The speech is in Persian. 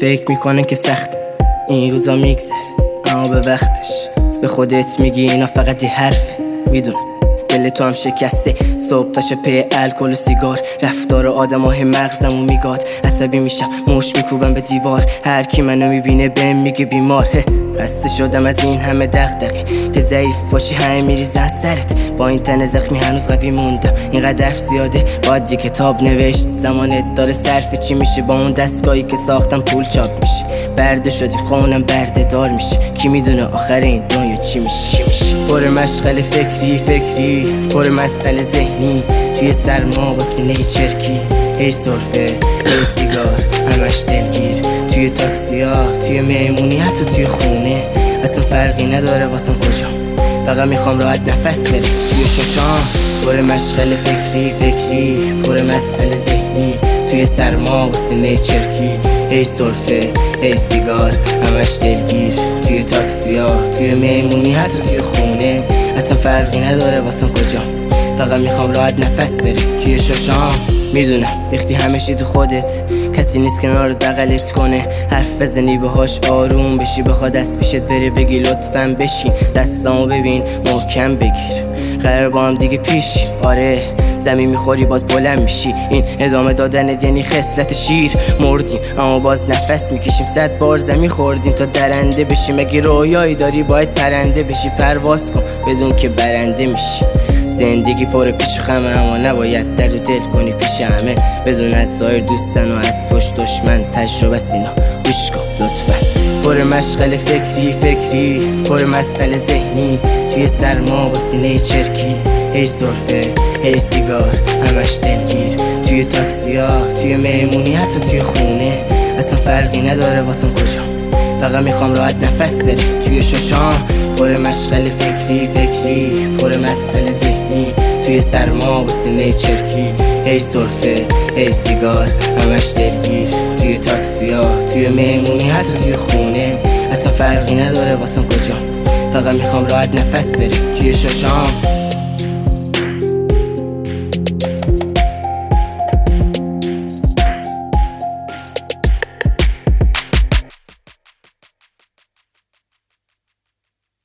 فکر میکنن که سخت این روزا میگذره، اما به وقتش به خودت میگی اینا فقط یه حرفه. میدونم دل تو هم شکسته، صبح تا شب پی الکل و سیگار، رفتار آدمای مغزمو میگاد. عصبی میشم مش میکوبم به دیوار، هر کی منو میبینه بهم میگه بیمار. خسته شدم از این همه دغدغه که ضعیف باشی همه میریزن سرت. با این تن زخمی هنوز قوی موندم، اینقدر حرف زیاده باید یه کتاب نوشت. زمانت داره صرف چی میشه با اون دستگاهی که ساختم پول چاپ میشه. برده شدیم خونم برده دار میشه، کی میدونه آخر این دنیا چی میشه. پر مشغله فکری پر مسئله ذهنی، توی سرما با سینه چرکی. هی سرفه هی سیگار همش دلگیر، توی تاکسیا توی مهمونی حتی توی خونه. اصلا فرقی نداره واسم کجام، فقط میخوام راحت نفس بره. توی ششام پر مشغله فکری پر مسئله ذهنی، توی سرما با سینه چرکی. هی سرفه هی سیگار همش دلگیر، توی تاکسیا توی مهمونی حتی توی خونه. اصلا فرقی نداره واسم کجام، فقط میخوام راحت نفس بره. توی ششام میدونم ریختی همشی تو خودت، کسی نیست کنارت بغلت کنه. حرف بزنی باهاش آروم بشی، بخواد دست پیشت بره بگی لطفاً بشین. دستامو ببین محکم بگیر، قرار با هم دیگه پیش. آره زمین میخوری باز بلند میشی، این ادامه دادن یعنی خصلت شیر. مردیم اما باز نفس میکشیم، 100 بار زمین خوردیم تا درنده بشیم. اگه رویایی داری باید پرنده بشی، پرواز کن بدون که برنده میشی. زندگی پر پیچ خمه، اما نباید در دل کنی پیش همه. بدون از ظاهر دوستن و از پشت دشمن، تجربه سینا گوش کن لطفا. پر مشغله فکری پر مسئله ذهنی، توی سرما با سینه چرکی. هی سرفه هی سیگار همش دلگیر، توی تاکسیا توی مهمونی حتی توی خونه. اصلا فرقی نداره واسم کجام، فقط میخوام راحت نفس بره. توی ششام پر مشغله فکری پر مسئله ذهنی، توی سرما با سینه چرکی. هی سرفه هی سیگار همش دلگیر، توی تاکسیا توی مهمونی حتی توی خونه. اصلا فرقی نداره واسم کجام، فقط میخوام راحت نفس بره. توی ششام